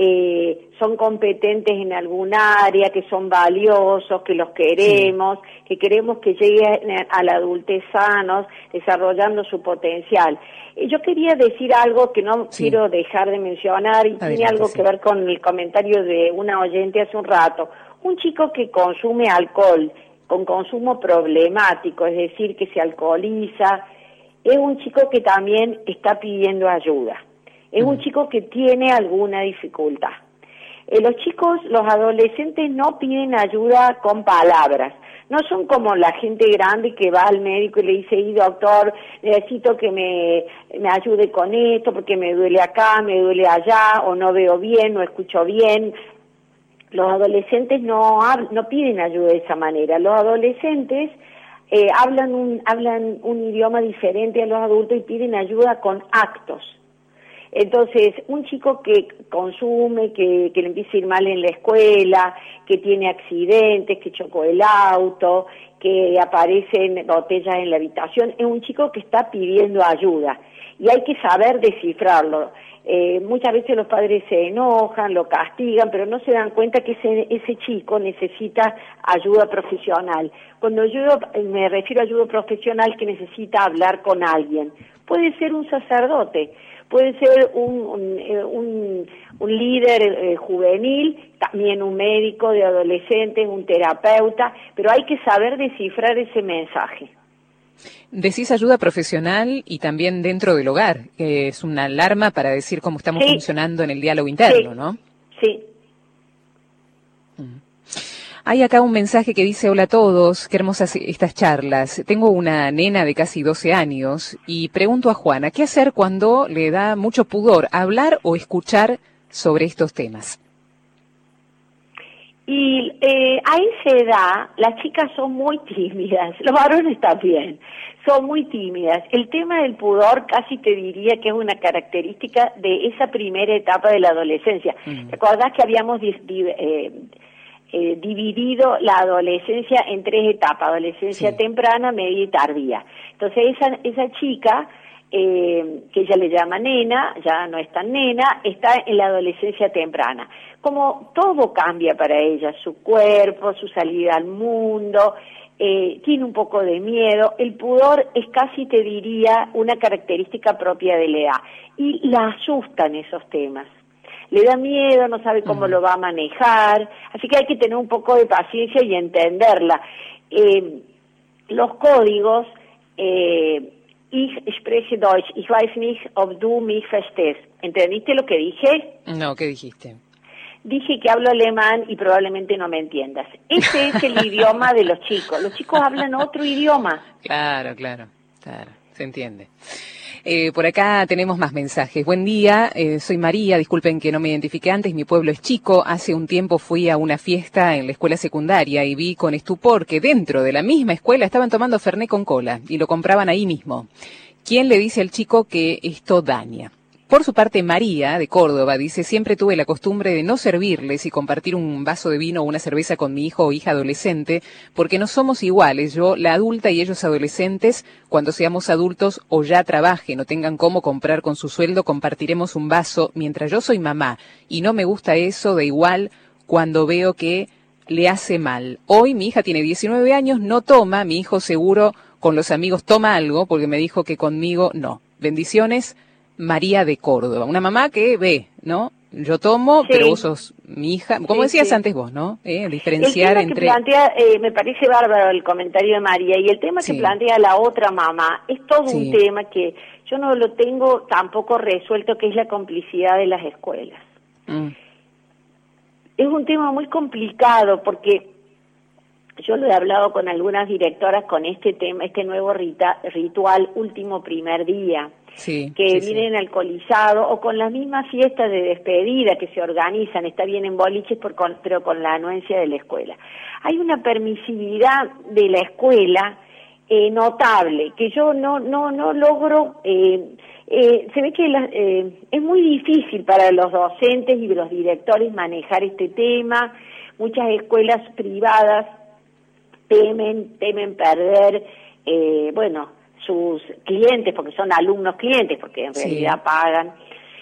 eh, son competentes en algún área, que son valiosos, que los queremos, que queremos que lleguen a la adultez sanos, desarrollando su potencial. Eh, Yo quería decir algo que no Sí. quiero dejar de mencionar y tiene Adelante, algo sí. que ver con el comentario de una oyente hace un rato. Un chico que consume alcohol con consumo problemático, es decir, que se alcoholiza, es un chico que también está pidiendo ayuda. Es un chico que tiene alguna dificultad. Eh, los chicos, los adolescentes no piden ayuda con palabras. No son como la gente grande que va al médico y le dice, y doctor, necesito que me, me ayude con esto porque me duele acá, me duele allá, o no veo bien, no escucho bien. Los adolescentes no, hab- no piden ayuda de esa manera. Los adolescentes eh, hablan, un, hablan un idioma diferente a los adultos y piden ayuda con actos. Entonces, un chico que consume, que, que le empieza a ir mal en la escuela, que tiene accidentes, que chocó el auto, que aparecen botellas en la habitación, es un chico que está pidiendo ayuda. Y hay que saber descifrarlo. Eh, muchas veces los padres se enojan, lo castigan, pero no se dan cuenta que ese, ese chico necesita ayuda profesional. Cuando yo me refiero a ayuda profesional, que necesita hablar con alguien. Puede ser un sacerdote, puede ser un, un, eh, un, un líder eh, juvenil, también un médico de adolescentes, un terapeuta, pero hay que saber descifrar ese mensaje. Decís ayuda profesional y también dentro del hogar, que es una alarma para decir cómo estamos Sí. funcionando en el diálogo interno, Sí. ¿no? Sí. Hay acá un mensaje que dice, hola a todos, qué hermosas estas charlas. Tengo una nena de casi doce años y pregunto a Juana, ¿qué hacer cuando le da mucho pudor hablar o escuchar sobre estos temas? Y eh, a esa edad las chicas son muy tímidas, los varones también, son muy tímidas. El tema del pudor casi te diría que es una característica de esa primera etapa de la adolescencia. Mm. ¿Te acordás que habíamos di- di- eh, eh, dividido la adolescencia en tres etapas? Adolescencia Sí. temprana, media y tardía. Entonces esa, esa chica, eh, que ella le llama nena, ya no es tan nena, está en la adolescencia temprana. Como todo cambia para ella, su cuerpo, su salida al mundo, eh, tiene un poco de miedo, el pudor es casi, te diría, una característica propia de la edad, y la asustan esos temas. Le da miedo, no sabe cómo lo va a manejar, así que hay que tener un poco de paciencia y entenderla. Eh, los códigos, eh, ich spreche Deutsch, ich weiß nicht, ob du mich verstehst. ¿Entendiste lo que dije? No, ¿qué dijiste? Dije que hablo alemán y probablemente no me entiendas. Ese es el idioma de los chicos. Los chicos hablan otro idioma. Claro, claro, claro, se entiende. Eh, por acá tenemos más mensajes. Buen día, eh, soy María, disculpen que no me identifiqué antes, mi pueblo es chico. Hace un tiempo fui a una fiesta en la escuela secundaria y vi con estupor que dentro de la misma escuela estaban tomando Fernet con cola y lo compraban ahí mismo. ¿Quién le dice al chico que esto daña? Por su parte, María, de Córdoba, dice, siempre tuve la costumbre de no servirles y compartir un vaso de vino o una cerveza con mi hijo o hija adolescente, porque no somos iguales, yo, la adulta y ellos adolescentes, cuando seamos adultos o ya trabajen o tengan cómo comprar con su sueldo, compartiremos un vaso, mientras yo soy mamá, y no me gusta eso de igual cuando veo que le hace mal. Hoy mi hija tiene diecinueve años, no toma, mi hijo seguro con los amigos toma algo, porque me dijo que conmigo no. Bendiciones. María de Córdoba, una mamá que ve, ¿no? Yo tomo, sí, pero vos sos mi hija, como sí, decías sí. antes vos, ¿no? Eh, diferenciar el tema entre... que plantea, eh, me parece bárbaro el comentario de María, y el tema sí. que plantea la otra mamá, es todo sí. un tema que yo no lo tengo tampoco resuelto, que es la complicidad de las escuelas. Mm. Es un tema muy complicado, porque yo lo he hablado con algunas directoras con este tema, este nuevo rita, ritual último primer día. Sí, que sí, vienen sí. alcoholizados, o con las mismas fiestas de despedida que se organizan, está bien en boliches, por con, pero con la anuencia de la escuela. Hay una permisividad de la escuela eh, notable, que yo no no no logro, eh, eh, se ve que la, eh, es muy difícil para los docentes y los directores manejar este tema. Muchas escuelas privadas temen, temen perder, eh, bueno, sus clientes, porque son alumnos clientes, porque en realidad sí. pagan,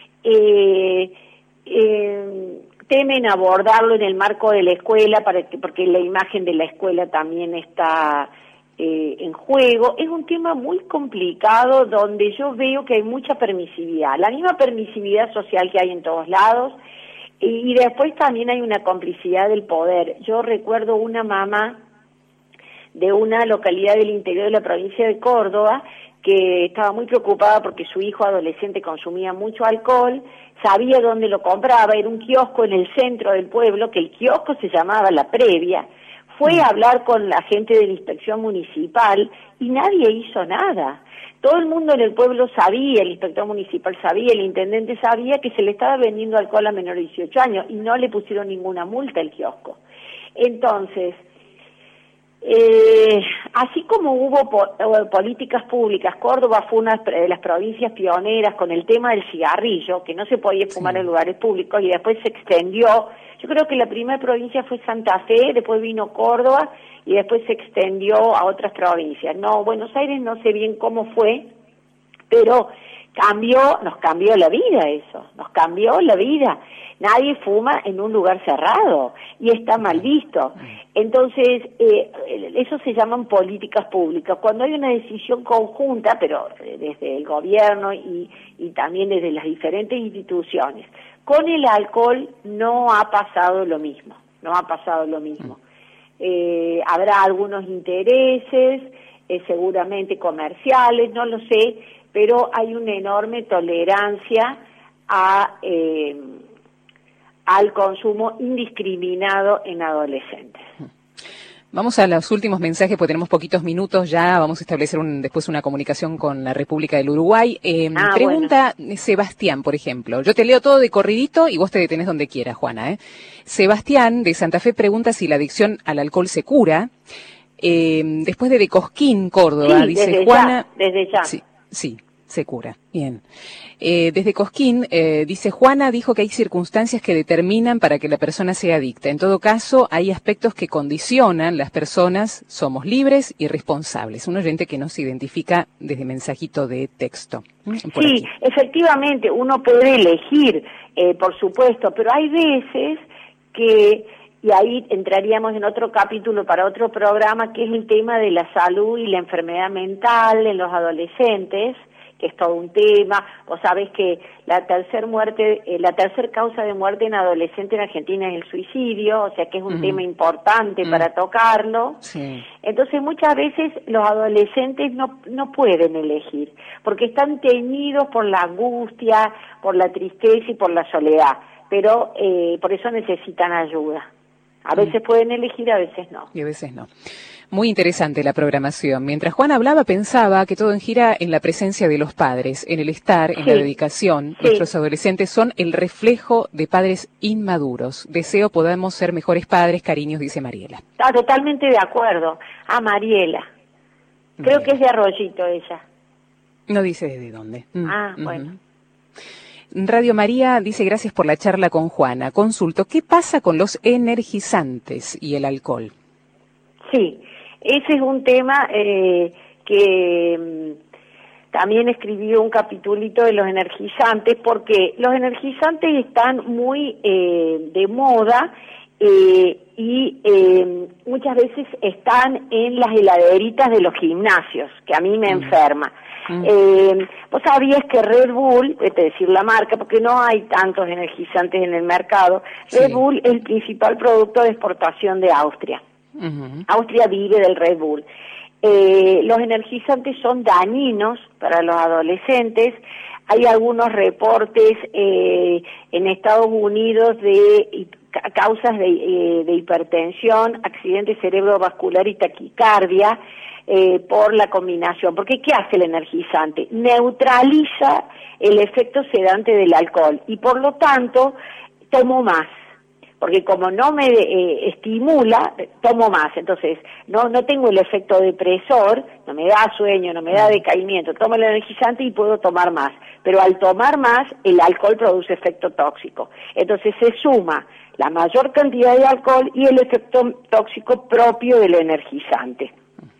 eh, eh, temen abordarlo en el marco de la escuela, para que, porque la imagen de la escuela también está eh, en juego. Es un tema muy complicado, donde yo veo que hay mucha permisividad, la misma permisividad social que hay en todos lados, y, y después también hay una complicidad del poder. Yo recuerdo una mamá de una localidad del interior de la provincia de Córdoba, que estaba muy preocupada porque su hijo adolescente consumía mucho alcohol, sabía dónde lo compraba, era un kiosco en el centro del pueblo, que el kiosco se llamaba La Previa, fue a hablar con la gente de la inspección municipal y nadie hizo nada. Todo el mundo en el pueblo sabía, el inspector municipal sabía, el intendente sabía que se le estaba vendiendo alcohol a menores de dieciocho años y no le pusieron ninguna multa al kiosco. Entonces, Eh, así como hubo po políticas públicas, Córdoba fue una de las provincias pioneras con el tema del cigarrillo, que no se podía fumar sí. en lugares públicos, y después se extendió. Yo creo que la primera provincia fue Santa Fe, después vino Córdoba y después se extendió a otras provincias. No, Buenos Aires no sé bien cómo fue, pero cambió, nos cambió la vida eso, nos cambió la vida. Nadie fuma en un lugar cerrado y está mal visto. Entonces, eh, eso se llaman políticas públicas. Cuando hay una decisión conjunta, pero desde el gobierno y, y también desde las diferentes instituciones, con el alcohol no ha pasado lo mismo, no ha pasado lo mismo. Eh, habrá algunos intereses, eh, seguramente comerciales, no lo sé, pero hay una enorme tolerancia a... Eh, al consumo indiscriminado en adolescentes. Vamos a los últimos mensajes, porque tenemos poquitos minutos ya. Vamos a establecer un, después una comunicación con la República del Uruguay. Eh, ah, pregunta bueno. Sebastián, por ejemplo. Yo te leo todo de corridito y vos te detenés donde quieras, Juana. ¿eh? Sebastián, de Santa Fe, pregunta si la adicción al alcohol se cura. Eh, después de De Cosquín, Córdoba, sí, dice desde Juana... Ya, desde ya. Sí, sí. Se cura. Bien. Eh, desde Cosquín, eh, dice Juana, dijo que hay circunstancias que determinan para que la persona sea adicta. En todo caso, hay aspectos que condicionan las personas, somos libres y responsables. Un oyente que nos identifica desde mensajito de texto. Por sí, aquí. Efectivamente, uno puede elegir, eh, por supuesto, pero hay veces que, y ahí entraríamos en otro capítulo para otro programa, que es el tema de la salud y la enfermedad mental en los adolescentes, que es todo un tema. Vos sabés que la tercer muerte, eh, la tercer causa de muerte en adolescente en Argentina es el suicidio, o sea que es un uh-huh. tema importante uh-huh. para tocarlo. Sí. Entonces muchas veces los adolescentes no no pueden elegir, porque están teñidos por la angustia, por la tristeza y por la soledad, pero eh, por eso necesitan ayuda. A veces uh-huh. pueden elegir, a veces no. Y a veces no. Muy interesante la programación. Mientras Juan hablaba, pensaba que todo gira en la presencia de los padres, en el estar, en Sí. la dedicación. Sí. Nuestros adolescentes son el reflejo de padres inmaduros. Deseo podamos ser mejores padres, cariños, dice Mariela. Está totalmente de acuerdo. Ah, Mariela. Creo Bien. que es de Arroyito ella. No dice desde dónde. Mm, Ah, ujú. bueno. Radio María dice gracias por la charla con Juana. Consulto, ¿qué pasa con los energizantes y el alcohol? Sí, ese es un tema eh, que mm, también escribí un capitulito de los energizantes, porque los energizantes están muy eh, de moda eh, y eh, muchas veces están en las heladeritas de los gimnasios, que a mí me Mm. enferma. Mm. Eh, vos sabías que Red Bull, voy a decir la marca, porque no hay tantos energizantes en el mercado, Red Sí. Bull es el principal producto de exportación de Austria. Ujú. Austria vive del Red Bull. Eh, los energizantes son dañinos para los adolescentes. Hay algunos reportes eh, en Estados Unidos de hi- ca- causas de, eh, de hipertensión, accidente cerebrovascular y taquicardia eh, por la combinación. Porque ¿qué hace el energizante? Neutraliza el efecto sedante del alcohol y por lo tanto tomo más. Porque como no me eh, estimula, tomo más. Entonces, no no tengo el efecto depresor, no me da sueño, no me da decaimiento. Tomo el energizante y puedo tomar más. Pero al tomar más, el alcohol produce efecto tóxico. Entonces se suma la mayor cantidad de alcohol y el efecto tóxico propio del energizante.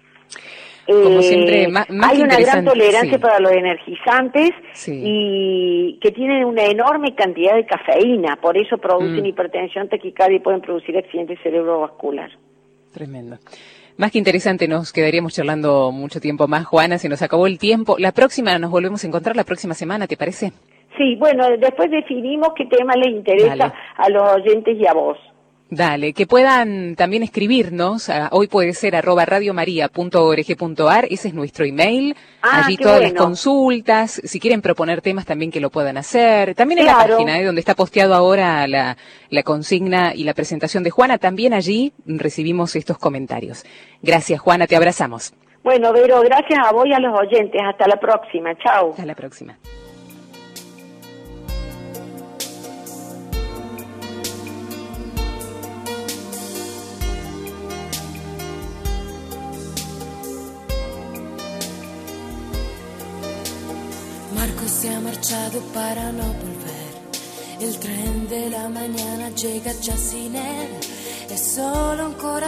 Como Eh, siempre, ma- más hay que una gran interesante, tolerancia sí. para los energizantes Sí. y que tienen una enorme cantidad de cafeína, por eso producen Mm. hipertensión, taquicardia y pueden producir accidentes cerebrovascular. Tremendo. Más que interesante, nos quedaríamos charlando mucho tiempo más, Juana, se nos acabó el tiempo. La próxima nos volvemos a encontrar la próxima semana, ¿te parece? Sí, bueno, después definimos qué tema les interesa Dale. a los oyentes y a vos. Dale, que puedan también escribirnos, a- hoy puede ser arroba radiomaria punto org punto ar, ese es nuestro email, Ah, allí qué todas las bueno. consultas, si quieren proponer temas también que lo puedan hacer, también en la Claro. página, ¿eh? donde está posteado ahora la, la consigna y la presentación de Juana, también allí recibimos estos comentarios. Gracias, Juana, te abrazamos. Bueno, Vero, gracias a vos y a los oyentes. Hasta la próxima. Chao. Hasta la próxima. Marco se ha marchado para no volver. El tren de la mañana llega ya sin él. Es solo ancora